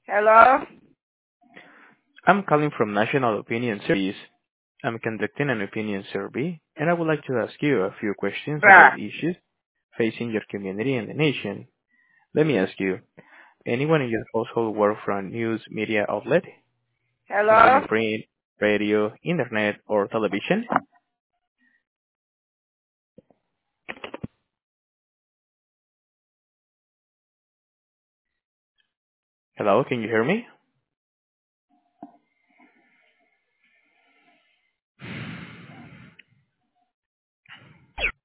Hello? I'm calling from National Opinion Service. I'm conducting an opinion survey, and I would like to ask you a few questions Bruh. about issues facing your community and the nation. Let me ask you, anyone in your household work for a news media outlet, Hello? including print, radio, internet, or television? Hello, can you hear me?